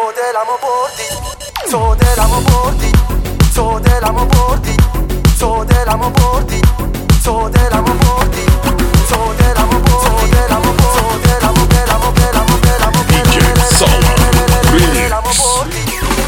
دلمو بردی، تو دلمو بردی، تو دلمو بردی، تو دلمو بردی، تو دلمو بردی، تو دلمو بردی، دلمو بردی، دلمو دلمو دلمو دلمو دلمو بردی.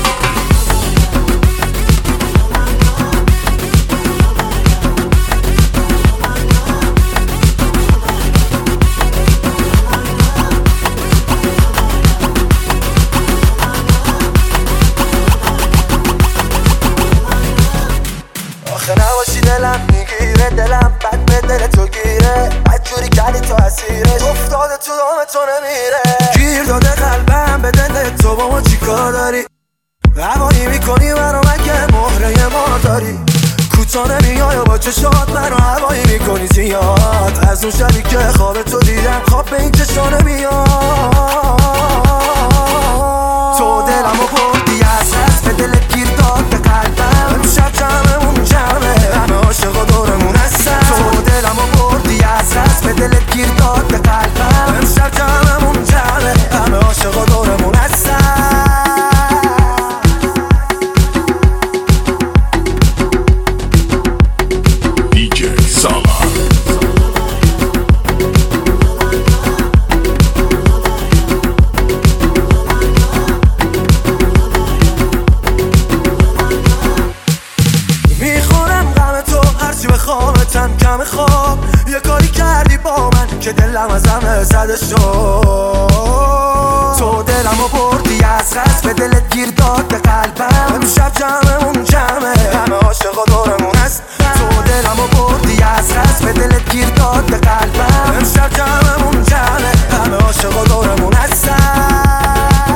آخه نباشی دلم میگیره، دلم بد به دل تو گیره، بدجوری کردی تو اسیرش، افتاده تو دام تو نمیره، گیر داده قلبم به دل تو، با ما چی کار داری؟ هوایی میکنی منو مگه مهره ما داری؟ کوتا نمیای و با چشات منو هوایی میکنی زیاد، از اون شبی که خواب تو دیدم خواب به این چشا نمیاد. تو دلمو بردی از هست به دلت گیر داد به قلبم، امشب جمعمون جمعه همه عاشقا دورمون هستن. تو دلمو بردی از هست به دلت گیر داد به قلبم، امشب جمعمون جمعه همه عاشقا دورمون هستن. کم خواب یه کاری کردی با من که دلم از همه زده شد. تو دلمو بردی از قصد به دلت گیر داد به قلبم، امشب جمعمون جمعه همه عاشقا دورمون هست. تو دلمو بردی از قصد به دلت گیر داد به قلبم، امشب جمعمون جمعه همه عاشقا دورمون هستن.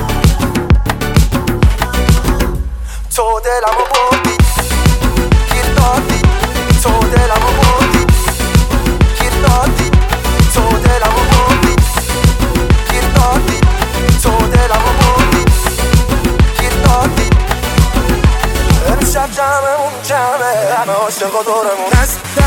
تو دلمو بردی گیر دادی، تو دلمو بردی گیر دادی، تو دلمو بردی گیر دادی، تو دلمو بردی گیر دادی، امشب جمعمون جمعه همه عاشقا دورمون هست.